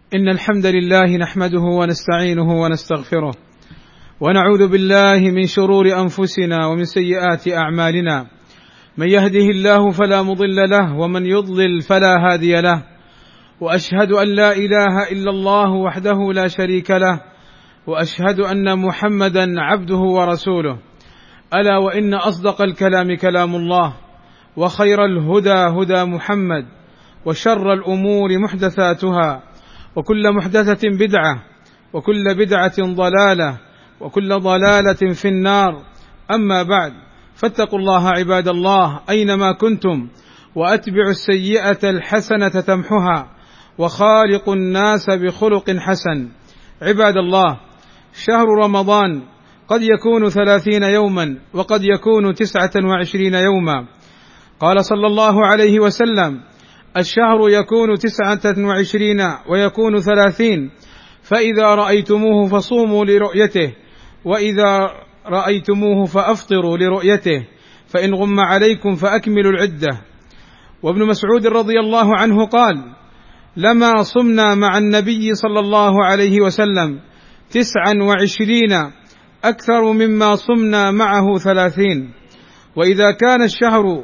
إن الحمد لله نحمده ونستعينه ونستغفره ونعوذ بالله من شرور أنفسنا ومن سيئات أعمالنا. من يهده الله فلا مضل له ومن يضلل فلا هادي له، وأشهد أن لا إله إلا الله وحده لا شريك له، وأشهد أن محمدا عبده ورسوله. ألا وإن أصدق الكلام كلام الله، وخير الهدى هدى محمد، وشر الأمور محدثاتها، وكل محدثة بدعة، وكل بدعة ضلالة، وكل ضلالة في النار. أما بعد، فاتقوا الله عباد الله أينما كنتم، وأتبعوا السيئة الحسنة تمحها، وخالقوا الناس بخلق حسن. عباد الله، شهر رمضان قد يكون 30 يوما، وقد يكون 29 يوما. قال صلى الله عليه وسلم: الشهر يكون 29 ويكون 30، فإذا رأيتموه فصوموا لرؤيته، وإذا رأيتموه فأفطروا لرؤيته، فإن غم عليكم فأكملوا العدة. وابن مسعود رضي الله عنه قال: لما صمنا مع النبي صلى الله عليه وسلم 29 أكثر مما صمنا معه 30. وإذا كان الشهر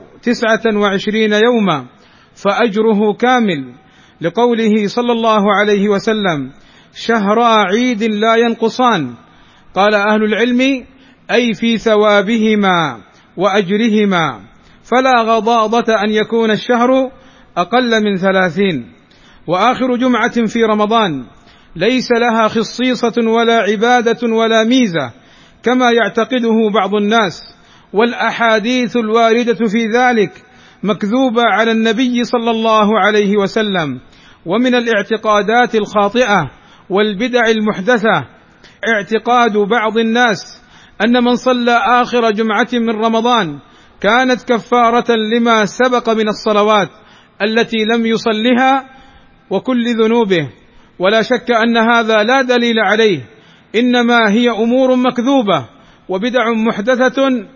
29 يوما فأجره كامل، لقوله صلى الله عليه وسلم: شهرا عيد لا ينقصان. قال أهل العلم: أي في ثوابهما وأجرهما، فلا غضاضة أن يكون الشهر أقل من 30. وآخر جمعة في رمضان ليس لها خصيصة ولا عبادة ولا ميزة كما يعتقده بعض الناس، والأحاديث الواردة في ذلك مكذوبة على النبي صلى الله عليه وسلم. ومن الاعتقادات الخاطئة والبدع المحدثة اعتقاد بعض الناس أن من صلى آخر جمعة من رمضان كانت كفارة لما سبق من الصلوات التي لم يصلها وكل ذنوبه، ولا شك أن هذا لا دليل عليه، إنما هي أمور مكذوبة وبدع محدثة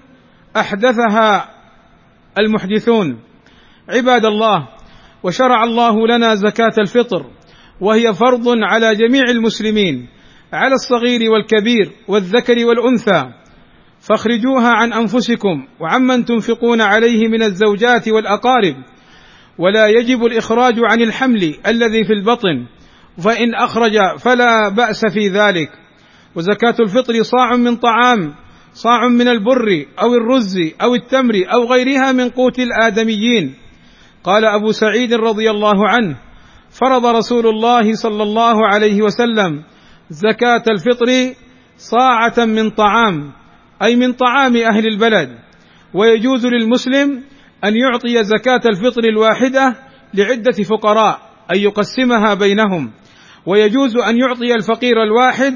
أحدثها المحدثون. عباد الله، وشرع الله لنا زكاة الفطر، وهي فرض على جميع المسلمين، على الصغير والكبير والذكر والأنثى، فاخرجوها عن أنفسكم وعمن تنفقون عليه من الزوجات والأقارب، ولا يجب الإخراج عن الحمل الذي في البطن، فإن أخرج فلا بأس في ذلك. وزكاة الفطر صاع من طعام، صاع من البر أو الرز أو التمر أو غيرها من قوت الآدميين. قال أبو سعيد رضي الله عنه: فرض رسول الله صلى الله عليه وسلم زكاة الفطر صاعة من طعام، أي من طعام أهل البلد. ويجوز للمسلم أن يعطي زكاة الفطر الواحدة لعدة فقراء، أن يقسمها بينهم، ويجوز أن يعطي الفقير الواحد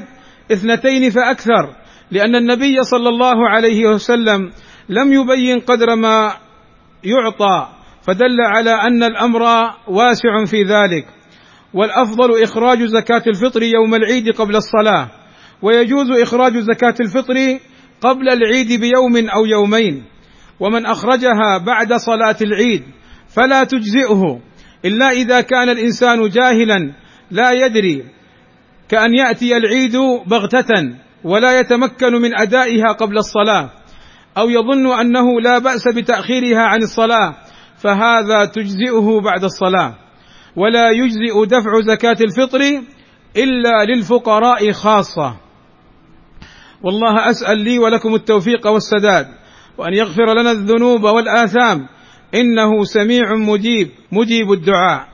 2 فأكثر، لأن النبي صلى الله عليه وسلم لم يبين قدر ما يعطى، فدل على أن الأمر واسع في ذلك. والأفضل إخراج زكاة الفطر يوم العيد قبل الصلاة، ويجوز إخراج زكاة الفطر قبل العيد بيوم أو يومين. ومن أخرجها بعد صلاة العيد فلا تجزئه إلا إذا كان الإنسان جاهلا لا يدري، كأن يأتي العيد بغتة ولا يتمكن من أدائها قبل الصلاة، أو يظن أنه لا بأس بتأخيرها عن الصلاة، فهذا تجزئه بعد الصلاة. ولا يجزئ دفع زكاة الفطر إلا للفقراء خاصة. والله أسأل لي ولكم التوفيق والسداد، وأن يغفر لنا الذنوب والآثام، إنه سميع مجيب الدعاء.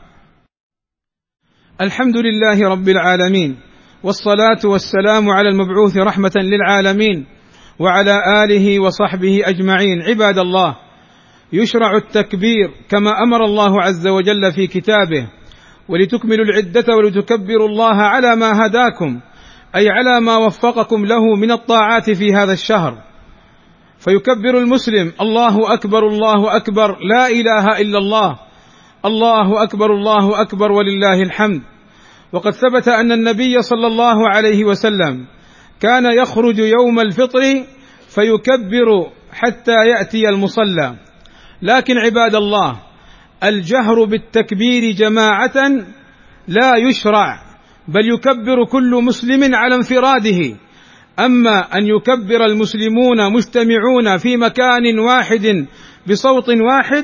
الحمد لله رب العالمين، والصلاة والسلام على المبعوث رحمة للعالمين، وعلى آله وصحبه أجمعين. عباد الله، يشرع التكبير كما أمر الله عز وجل في كتابه، ولتكملوا العدة ولتكبروا الله على ما هداكم، أي على ما وفقكم له من الطاعات في هذا الشهر. فيكبر المسلم: الله أكبر الله أكبر، لا إله إلا الله، الله أكبر الله أكبر ولله الحمد. وقد ثبت أن النبي صلى الله عليه وسلم كان يخرج يوم الفطر فيكبر حتى يأتي المصلى. لكن عباد الله، الجهر بالتكبير جماعة لا يشرع، بل يكبر كل مسلم على انفراده. أما أن يكبر المسلمون مجتمعون في مكان واحد بصوت واحد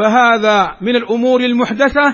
فهذا من الأمور المحدثة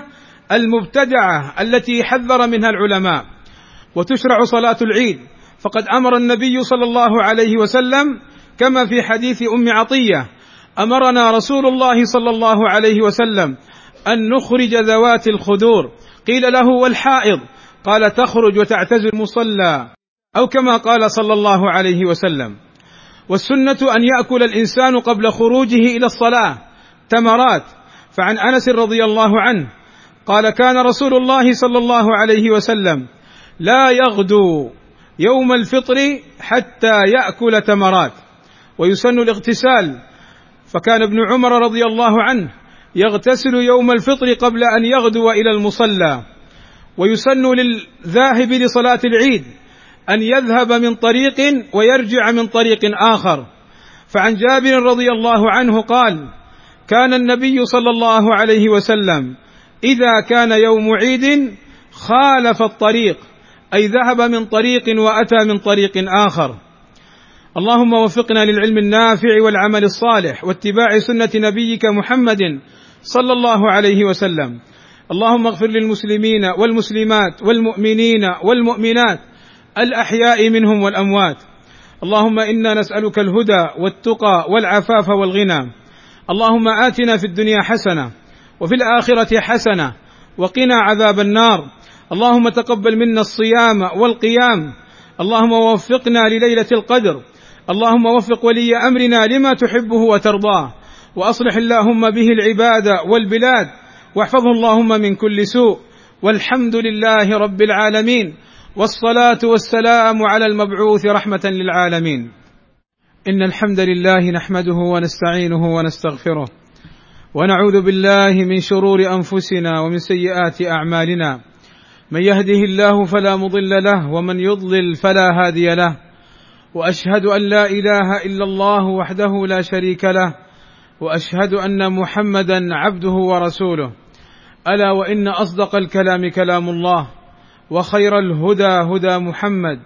المبتدعة التي حذر منها العلماء. وتشرع صلاة العيد، فقد أمر النبي صلى الله عليه وسلم كما في حديث أم عطية: أمرنا رسول الله صلى الله عليه وسلم أن نخرج ذوات الخدور. قيل له: والحائض؟ قال: تخرج وتعتزل المصلى، أو كما قال صلى الله عليه وسلم. والسنة أن يأكل الإنسان قبل خروجه إلى الصلاة تمرات، فعن أنس رضي الله عنه قال: كان رسول الله صلى الله عليه وسلم لا يغدو يوم الفطر حتى يأكل تمرات. ويسن الاغتسال، فكان ابن عمر رضي الله عنه يغتسل يوم الفطر قبل أن يغدو إلى المصلى. ويسن للذاهب لصلاة العيد أن يذهب من طريق ويرجع من طريق آخر، فعن جابر رضي الله عنه قال: كان النبي صلى الله عليه وسلم إذا كان يوم عيد خالف الطريق، أي ذهب من طريق وأتى من طريق آخر. اللهم وفقنا للعلم النافع والعمل الصالح واتباع سنة نبيك محمد صلى الله عليه وسلم. اللهم اغفر للمسلمين والمسلمات والمؤمنين والمؤمنات الأحياء منهم والأموات. اللهم إنا نسألك الهدى والتقى والعفاف والغنى. اللهم آتنا في الدنيا حسنة وفي الآخرة حسنة وقنا عذاب النار. اللهم تقبل منا الصيام والقيام. اللهم وفقنا لليلة القدر. اللهم وفق ولي أمرنا لما تحبه وترضاه، وأصلح اللهم به العباد والبلاد، واحفظه اللهم من كل سوء. والحمد لله رب العالمين، والصلاة والسلام على المبعوث رحمة للعالمين. إن الحمد لله نحمده ونستعينه ونستغفره، ونعوذ بالله من شرور أنفسنا ومن سيئات أعمالنا. من يهده الله فلا مضل له، ومن يضلل فلا هادي له. وأشهد أن لا إله إلا الله وحده لا شريك له، وأشهد أن محمدا عبده ورسوله. ألا وإن أصدق الكلام كلام الله، وخير الهدى هدى محمد،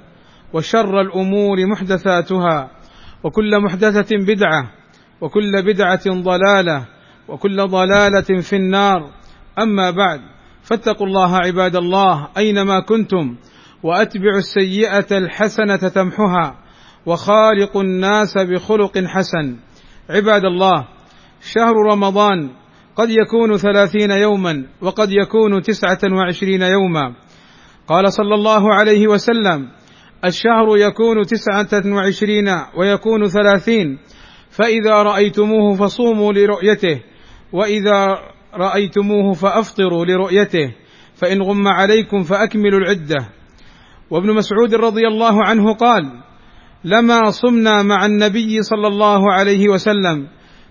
وشر الأمور محدثاتها، وكل محدثة بدعة، وكل بدعة ضلالة، وكل ضلالة في النار. أما بعد، فاتقوا الله عباد الله أينما كنتم، وأتبعوا السيئة الحسنة تمحها، وخالقوا الناس بخلق حسن. عباد الله، شهر رمضان قد يكون 30 يوما، وقد يكون 29 يوما. قال صلى الله عليه وسلم: الشهر يكون 29 ويكون 30، فإذا رأيتموه فصوموا لرؤيته، وإذا رأيتموه فأفطروا لرؤيته، فإن غم عليكم فأكملوا العدة. وابن مسعود رضي الله عنه قال: لما صمنا مع النبي صلى الله عليه وسلم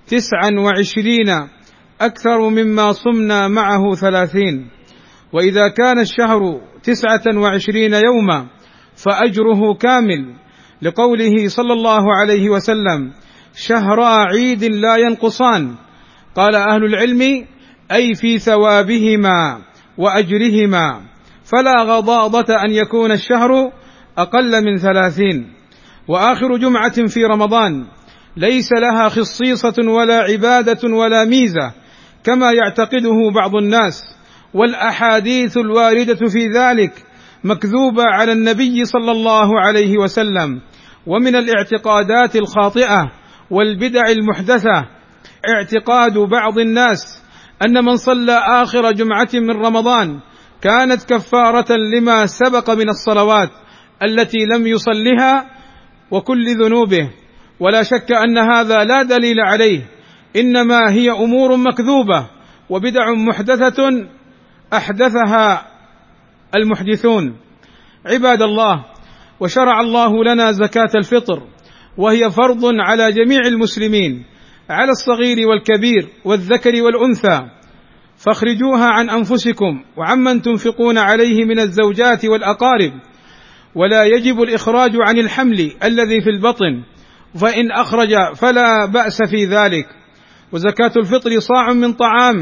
29 أكثر مما صمنا معه 30. وإذا كان الشهر 29 يوما فأجره كامل، لقوله صلى الله عليه وسلم: شهرا عيد لا ينقصان. قال أهل العلم: أي في ثوابهما وأجرهما، فلا غضاضة أن يكون الشهر أقل من 30. وآخر جمعة في رمضان ليس لها خصيصة ولا عبادة ولا ميزة كما يعتقده بعض الناس، والأحاديث الواردة في ذلك مكذوبة على النبي صلى الله عليه وسلم. ومن الاعتقادات الخاطئة والبدع المحدثة اعتقاد بعض الناس أن من صلى آخر جمعة من رمضان كانت كفارة لما سبق من الصلوات التي لم يصلها وكل ذنوبه، ولا شك أن هذا لا دليل عليه، إنما هي أمور مكذوبة وبدع محدثة أحدثها المحدثون. عباد الله، وشرع الله لنا زكاة الفطر، وهي فرض على جميع المسلمين، على الصغير والكبير والذكر والأنثى، فاخرجوها عن أنفسكم وعمن تنفقون عليه من الزوجات والأقارب، ولا يجب الإخراج عن الحمل الذي في البطن، فإن أخرج فلا بأس في ذلك. وزكاة الفطر صاع من طعام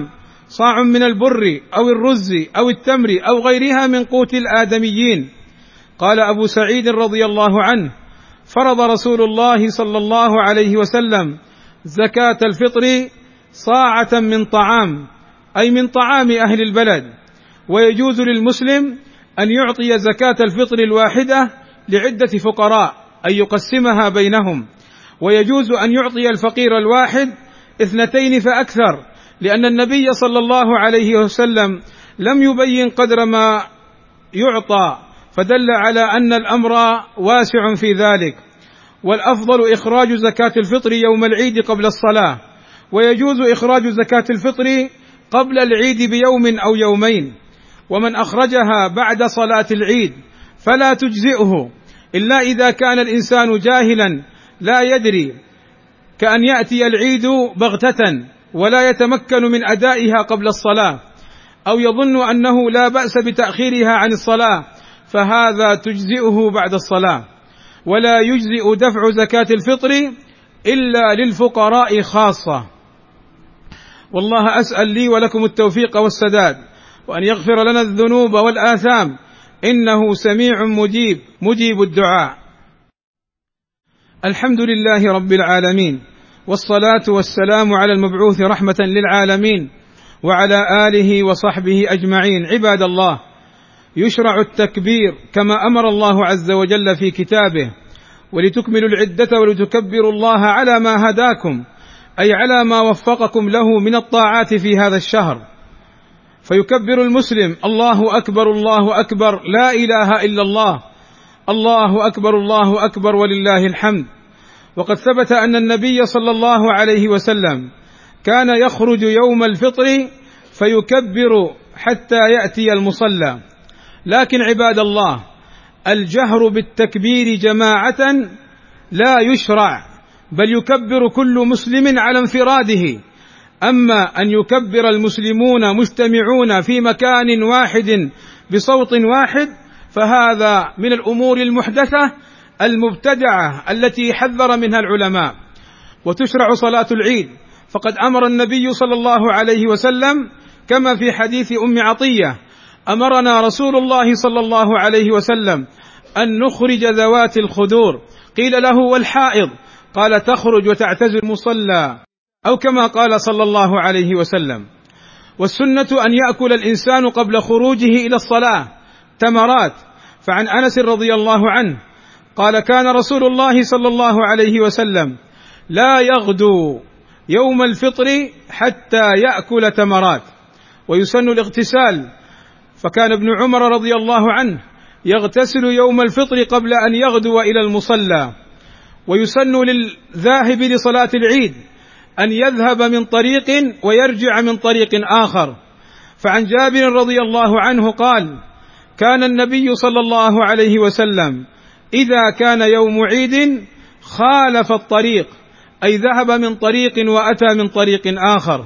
صاع من البر أو الرز أو التمر أو غيرها من قوت الآدميين. قال أبو سعيد رضي الله عنه: فرض رسول الله صلى الله عليه وسلم زكاة الفطر صاعة من طعام، أي من طعام أهل البلد، ويجوز للمسلم أن يعطي زكاة الفطر الواحدة لعدة فقراء، أي يقسمها بينهم، ويجوز أن يعطي الفقير الواحد 2 فأكثر، لأن النبي صلى الله عليه وسلم لم يبين قدر ما يعطى، فدل على أن الأمر واسع في ذلك. والأفضل إخراج زكاة الفطر يوم العيد قبل الصلاة، ويجوز إخراج زكاة الفطر قبل العيد بيوم أو يومين. ومن أخرجها بعد صلاة العيد فلا تجزئه إلا إذا كان الإنسان جاهلا لا يدري، كأن يأتي العيد بغتة ولا يتمكن من أدائها قبل الصلاة، أو يظن أنه لا بأس بتأخيرها عن الصلاة، فهذا تجزئه بعد الصلاة. ولا يجزئ دفع زكاة الفطر إلا للفقراء خاصة. والله أسأل لي ولكم التوفيق والسداد، وأن يغفر لنا الذنوب والآثام، إنه سميع مجيب الدعاء. الحمد لله رب العالمين، والصلاة والسلام على المبعوث رحمة للعالمين، وعلى آله وصحبه أجمعين. عباد الله، يشرع التكبير كما أمر الله عز وجل في كتابه، ولتكملوا العدة ولتكبروا الله على ما هداكم، أي على ما وفقكم له من الطاعات في هذا الشهر. فيكبر المسلم: الله أكبر الله أكبر، لا إله إلا الله، الله أكبر الله أكبر ولله الحمد. وقد ثبت أن النبي صلى الله عليه وسلم كان يخرج يوم الفطر فيكبر حتى يأتي المصلى. لكن عباد الله، الجهر بالتكبير جماعة لا يشرع، بل يكبر كل مسلم على انفراده. أما أن يكبر المسلمون مجتمعون في مكان واحد بصوت واحد فهذا من الأمور المحدثة المبتدعة التي حذر منها العلماء. وتشرع صلاة العيد، فقد أمر النبي صلى الله عليه وسلم كما في حديث أم عطية: أمرنا رسول الله صلى الله عليه وسلم أن نخرج ذوات الخدور. قيل له: والحائض؟ قال: تخرج وتعتزل المصلى، أو كما قال صلى الله عليه وسلم. والسنة أن يأكل الإنسان قبل خروجه إلى الصلاة تمرات، فعن أنس رضي الله عنه قال: كان رسول الله صلى الله عليه وسلم لا يغدو يوم الفطر حتى يأكل تمرات. ويسن الاغتسال، فكان ابن عمر رضي الله عنه يغتسل يوم الفطر قبل أن يغدو إلى المصلى. ويسن للذاهب لصلاة العيد أن يذهب من طريق ويرجع من طريق آخر. فعن جابر رضي الله عنه قال: كان النبي صلى الله عليه وسلم إذا كان يوم عيد خالف الطريق، أي ذهب من طريق وأتى من طريق آخر.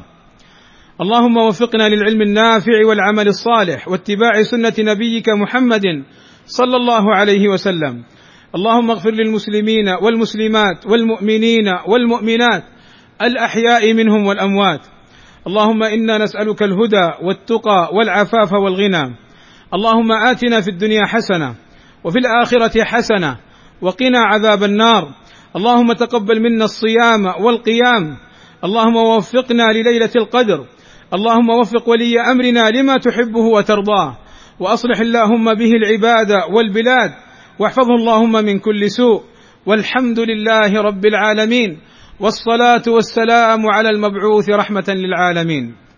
اللهم وفقنا للعلم النافع والعمل الصالح واتباع سنة نبيك محمد صلى الله عليه وسلم. اللهم اغفر للمسلمين والمسلمات والمؤمنين والمؤمنات الأحياء منهم والأموات. اللهم إنا نسألك الهدى والتقى والعفاف والغنى. اللهم آتنا في الدنيا حسنة وفي الآخرة حسنة وقنا عذاب النار. اللهم تقبل منا الصيام والقيام. اللهم وفقنا لليلة القدر. اللهم وفق ولي أمرنا لما تحبه وترضاه، وأصلح اللهم به العباد والبلاد، واحفظه اللهم من كل سوء. والحمد لله رب العالمين، والصلاة والسلام على المبعوث رحمة للعالمين.